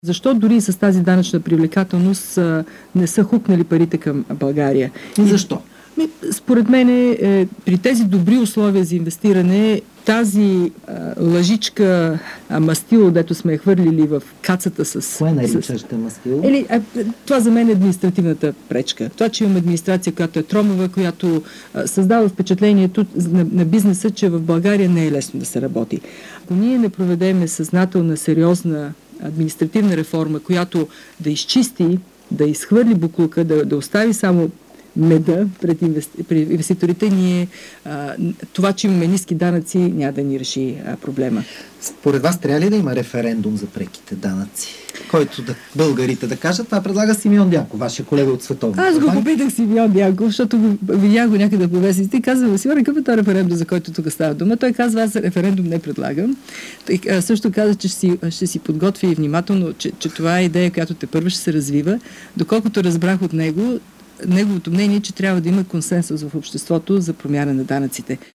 Защо дори с тази данъчна привлекателност не са хукнали парите към България? И защо? Според мен при тези добри условия за инвестиране, тази лъжичка мастило, дето сме хвърлили в кацата с... Кое наричаш мастило? Това за мен е административната пречка. Това, че имаме администрация, която е тромава, която създава впечатлението на бизнеса, че в България не е лесно да се работи. Ако ние не проведеме съзнателна, сериозна административна реформа, която да изчисти, да изхвърли буклука, да остави само меда пред инвеститорите, това, че имаме ниски данъци, няма да ни реши проблема. Според вас трябва ли да има референдум за преките данъци, който българите да кажат? Това предлага Симеон Дянков, вашия колега от Световната банка. Аз го попитах Симеон Дянков, защото видях го някъде по вестниците и казвам: Симеон, какъв е този референдум, за който тук става дума? Той казва: аз референдум не предлагам. Той също каза, че ще си подготви внимателно, че това е идея, която тепърва ще се развива. Доколкото разбрах от него, неговото мнение е, че трябва да има консенсус в обществото за промяна на данъците.